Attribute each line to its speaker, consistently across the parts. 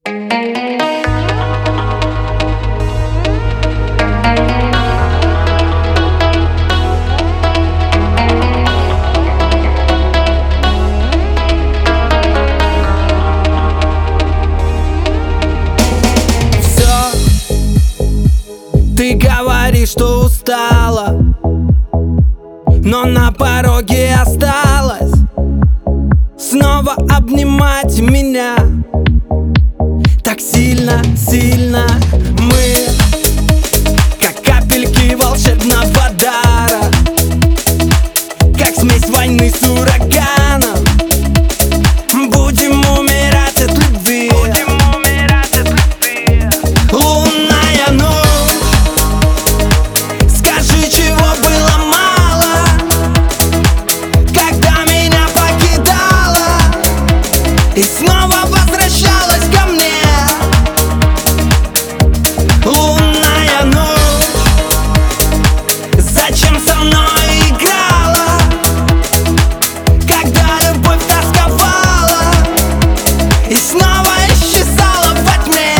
Speaker 1: Ты говоришь, что устала, но на пороге осталась снова обнимать меня. Так сильно, сильно мы, как капельки волшебного дара, как смесь войны с ураганом. Будем умирать от любви. Лунная ночь, скажи, чего было мало, когда меня покидала и снова возвращалась ко мне. Лунная ночь, зачем со мной играла, когда любовь тосковала и снова исчезала во тьме.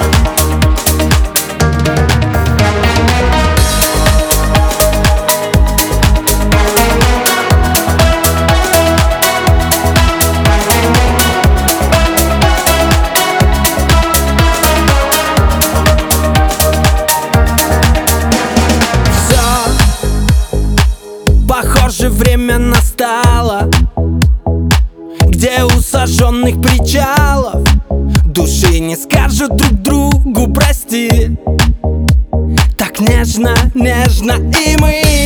Speaker 1: Похоже, время настало, где у сожженных причалов души не скажут друг другу прости. Так нежно, нежно и мы